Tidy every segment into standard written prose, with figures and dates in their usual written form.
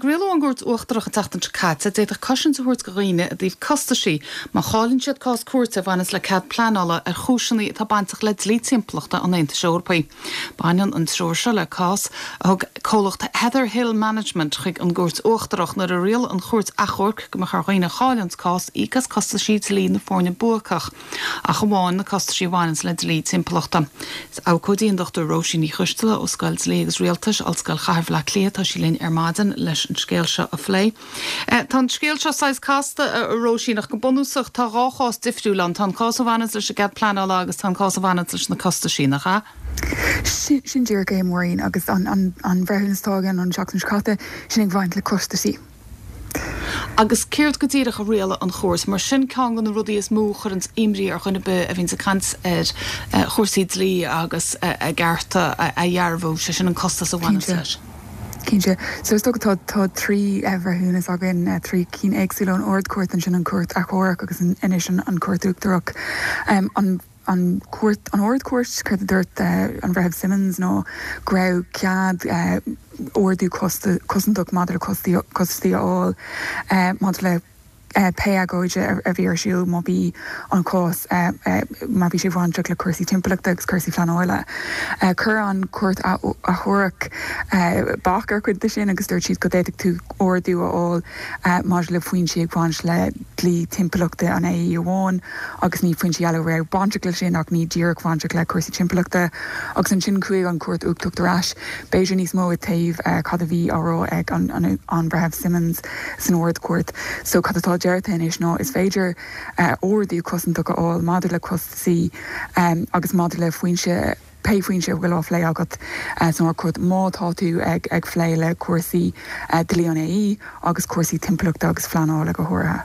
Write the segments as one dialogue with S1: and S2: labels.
S1: grillo an gúirt uachtarach a tachtan cat, déidir cosint a húirt goghine a díobh costaí, má chalinn siad cás cuairta bhanas le cad planála ar chúiseannaí tá baintach le lí timpplaachta an Aontas Eorpaí. Baineann an tróir se le cás a thug cólacht Heather Hill Management chuig an gúirt uachtarach nar a rial an chuirt achorc go mar chuoine cháilans cás íchas costaí lí na fórne buachach a gomáin na costaí bhainas le lí timpplaachta. Is ácódaíon Dr. Roisin ní chuistela ó scail léagus rialtas als scail chaibh le clia tá sí linn armadan leis an scéil se a phlé. Tá scéil se sais casta a Roisin nach go bonúsach tá ráchás difriúland tá cás bhhanas leis a gad planála agus tá cás bhhanas leis na costaí nach ha?
S2: Sin dúr go mórín agus an bhreithúnastágan an seachtain scata sin ag bhaint le costaí.
S1: Agus céirt go dtíireach a réala an chóirs, mar sin ceann gan na rudaí is mó churint imrí ar chuna be a bhín sa cant chóirsaí lí agus a gcearta a dhearbhú se sin an costas a bhanas leis.
S2: Cínse, so is tá trí bhreithúnas agan trí cín éagsúil an ordcuirt an sin an cuairt a chóirach agus inis an cuairtúachtarach. An ordcuirt chuir dúirt an Bhrehab Simmons nó grabh cead ordú cosintach madidir costaí áil madidir le pe agóide a bhíar siúil má bí an cós má bhí sé bhaintach le cuasaí timpplaachta agus cuasaí flanáile. Chur an cuairt a thuach bachar chuid de sin agus dúirt siad go déiteach tú ordú áil má le faoin si ag bhaint le lí timpplaachta an é bháin agus ní faoin si eile raibh baintach le sin ach ní ddíach bhaintach le cuasaí timpplaachta agus an sin chuig an cuairt uachtarach béidir níos mó a taobh cad a bhí árá ag an Bhrehab Simmons san ordcuirt. So cad atá deirtain is ná is féidir ordú cosintach áil madidir le costaí agus madidir le faoinse pefuoinse bhfuil á phlé agat san chud mátá tú ag phlé le cuasaí dlíon é agus cuasaí timpplaachta agus flanála go thuirtha.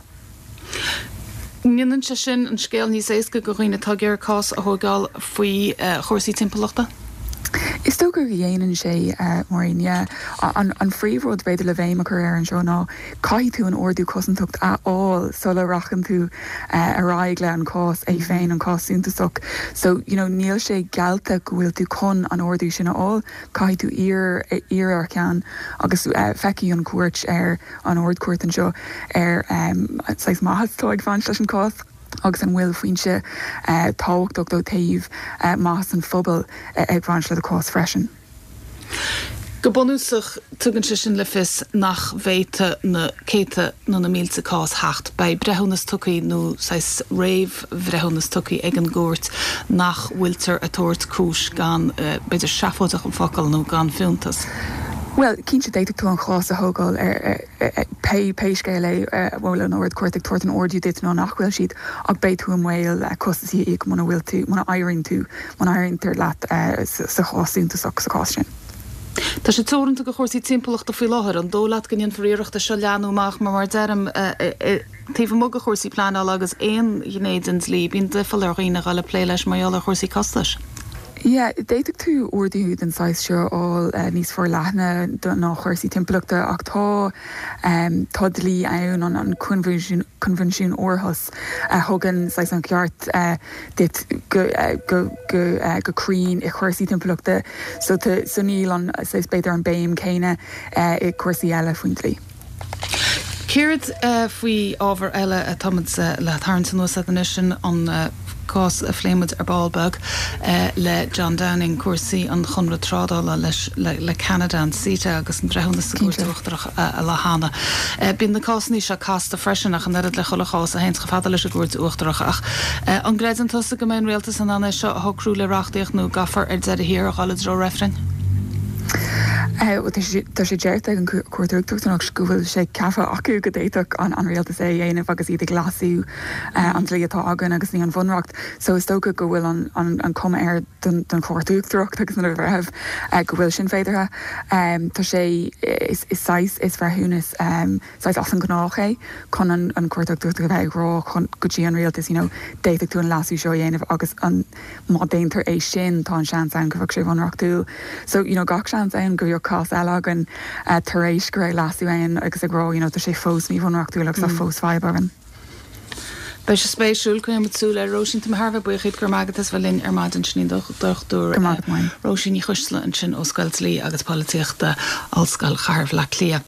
S1: Níanann se sin an scéal níos éasca go chuoine tá gur cás a thugáil faoi chóirsaí timpplaachta?
S2: Is sto go dhéanaan sé marín an phríomhród beidir le bhéimach ar an seo ná caiith tú an ordú cosantacht aáil sola rachan tú aráig le an cás é féin an cás súntasach. So níl sé gealta go bhfuil tú chun an ordú sin aáil caiith tú ar ar cean agus feici an cuairt ar an ordcuairt an seo ar 6 maithas ag bhaint leis an cás. Agus an bhfuil faoinse táhachtach do taobh más an phobal ag bhaint le a cás freisin.
S1: Go bonúsach tugann se sin le fis nach bhéite na céite nó na mílte cás hecht bei brethúnas tucaí nó sais réimh brethúnas tucaí ag an gúirt nach bhfuiltar a tóirt cúis gan beidir seafóideach an focail nó gan fiúntas.
S2: Well, cínse déiteach tú an chás a thugáil ar péiscéile bhfuil an ordcuirt ag tuairt an ordú dit nó nachhfuil siad ag béit tú an mhail costaí ag muna bhfuil tú muna éironn tú muna éironn leat sa cháúntasach sa cás sin.
S1: Tá sé tóirnta go chóirsaí timpplaachta faoi láthair an dólaat gníon faríireachta se leanúach mar dearm taobh mó go chóirsaí planála agus éon gnéadans lí bíon difiil ar riine gáil lé leis maiall a chóirsaí costais.
S2: Ja, déiteach tú ordú den sais seo áil níos for lethna ná chuirsaí timpplaachta ach tá dlí ann an convenisiún orthas thugan sais an ceart dit gorín i chuirsaí timpplaachta so níl an sais beidir an béim céine i cuasaí eile faointlí.
S1: Céird faoi ábhar eile a tamid le tarnta nuas sin an cás a phléimiid ar Ballbeg le John Downing cuasaí an chunra trádála le Canada an síte agus an brethúnas sa gúirtúachtarach a le hána. Bíonn na cásnaí se casta freisinach an le chulachás a héins go fada leis a gúirtúachtarach ach an gréid an tosa go mén réaltas an anna seo thocrú le reachtaíocht nó gafar ar dead a hir a gáile dro refrain.
S2: Tá sé deirta an cuairtúachtarach scoúil sé cefa acu go déiteach an réaltas é dhéanamh agus iad glasú an lí atá agan agus ní an bhunracht. So is tócha go bhfuil an com air don cuairtúachtarach agus na bhreh go bhfuil sin féidirtha. Tá sé is bhrethúnas sais as an gnáach é chun an cuairtúachtarach go bheith rá chun go dtí an réaltas déiteach tú an lasú seo dhéanamh agus an má déantar é sin tá an sean an go bhah sé bhunrachtú. So gach sean an go cás eile an tar éis go raibh lasú aon agus a grá tá sé fós ní bhunrachtú agus a fós fáibagan.
S1: Bei se spéisiúil go mit súla Roisin tá Harbh buchaid gur magatas bhfuil linn ar maidin sin dochtú Roisin í chuisle an sin ó scail lí agus políochta allscail Charmh le clia.